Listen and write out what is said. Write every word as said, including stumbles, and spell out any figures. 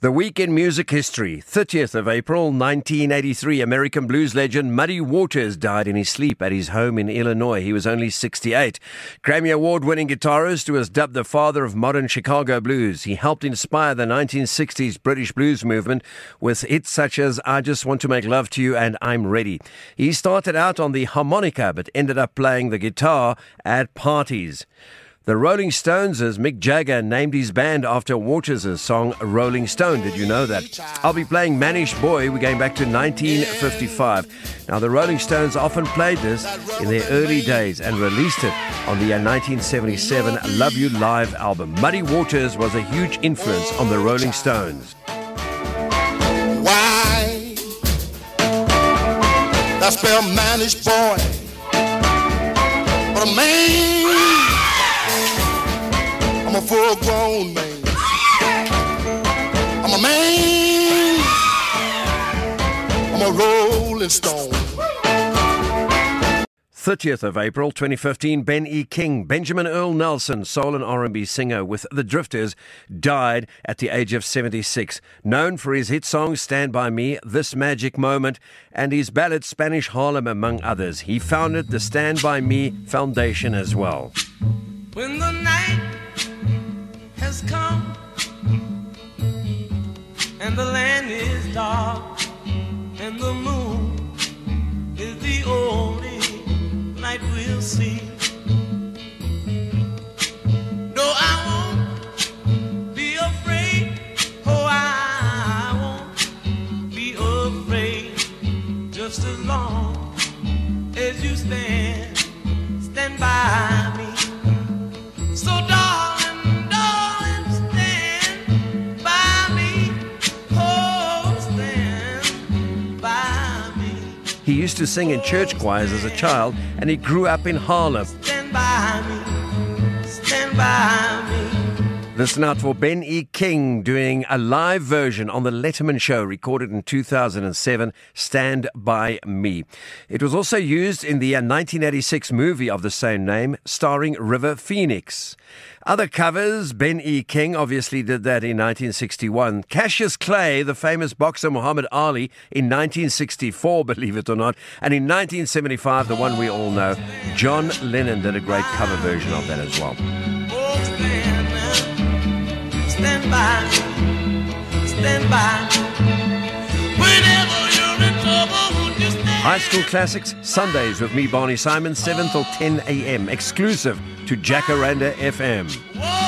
The week in music history, thirtieth of April, nineteen eighty-three, American blues legend Muddy Waters died in his sleep at his home in Illinois. He was only sixty-eight. Grammy Award-winning guitarist who was dubbed the father of modern Chicago blues. He helped inspire the nineteen sixties British blues movement with hits such as I Just Want to Make Love to You and I'm Ready. He started out on the harmonica but ended up playing the guitar at parties. The Rolling Stones, as Mick Jagger named his band after Waters' song Rolling Stone. Did you know that? I'll be playing Manish Boy. We're going back to nineteen fifty-five. Now, the Rolling Stones often played this in their early days and released it on the nineteen seventy-seven Love You Live album. Muddy Waters was a huge influence on the Rolling Stones. Why? That's spell Manish Boy. But a man, I'm a full-grown man. I'm a man. I'm a rolling stone. thirtieth of April, twenty fifteen, Ben E. King, Benjamin Earl Nelson, soul and R and B singer with The Drifters, died at the age of seventy-six. Known for his hit songs Stand By Me, This Magic Moment, and his ballad Spanish Harlem, among others. He founded the Stand By Me Foundation as well. When the night has come and the land is dark and the moon is the only light we'll see. No, I won't be afraid. Oh, I won't be afraid. Just as long as you stand, stand by me. So darling, darling, stand by me. Oh, stand by me. He used to sing in church choirs as a child, and he grew up in Harlem. Stand by me. Stand by me. Listen out for Ben E. King doing a live version on The Letterman Show, recorded in two thousand seven, Stand By Me. It was also used in the nineteen eighty-six movie of the same name, starring River Phoenix. Other covers, Ben E. King obviously did that in nineteen sixty-one. Cassius Clay, the famous boxer Muhammad Ali, in nineteen sixty-four, believe it or not. And in nineteen seventy-five, the one we all know, John Lennon did a great cover version of that as well. Oh, stand, stand by me. Stand by me. Whenever you're in trouble, won't you stand? High School Classics, Sundays with me, Barney Simon, seven till ten a.m. Exclusive to Jacaranda F M. Whoa.